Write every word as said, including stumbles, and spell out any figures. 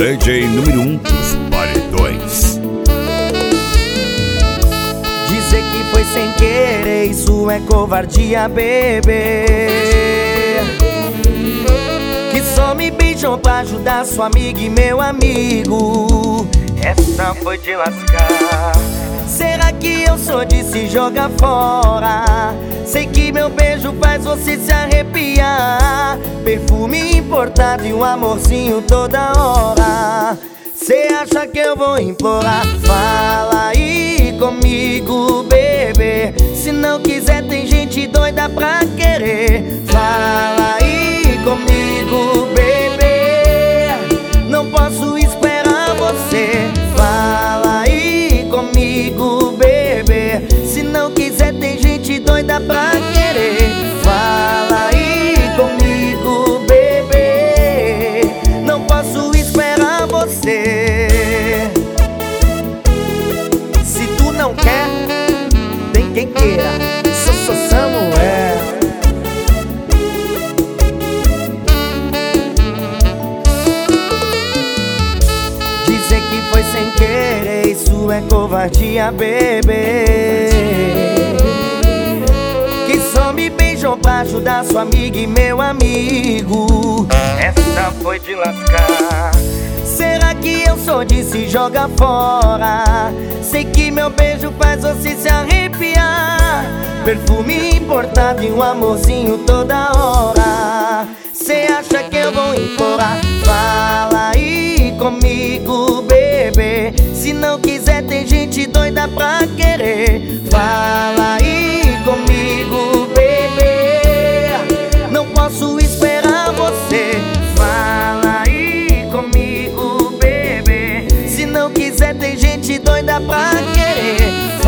D J número um dos paredões. Dizer que foi sem querer, isso é covardia, bebê. Que só me beijou pra ajudar sua amiga e meu amigo. Essa foi de lascar. Será que eu sou de se jogar fora? Sei que meu beijo faz você se arrepiar. Perfume importado e um amorzinho toda hora. Cê acha que eu vou implorar? Fala aí comigo, bebê. Se não quiser tem gente doida pra querer. Fala aí comigo, bebê. Não posso esperar você. Fala aí comigo, bebê. Se não quiser tem gente doida pra querer. Fala aí comigo, bebê. Não posso esperar você. Se tu não quer, tem quem queira. Sou, sou Samuel. Dizer que foi sem querer, isso é covardia, bebê. Que só me beijou pra ajudar sua amiga e meu amigo. Essa foi de lascar. Será que eu sou de se jogar fora? Sei que meu beijo faz você se arrepiar. Perfume importado e um amorzinho toda hora. Cê acha que eu vou implorar? Fala aí comigo, bebê. Se não quiser tem gente doida pra querer. Fala aí comigo, bebê. Não posso esperar você. Fala aí comigo, bebê. Se não quiser tem gente doida pra querer.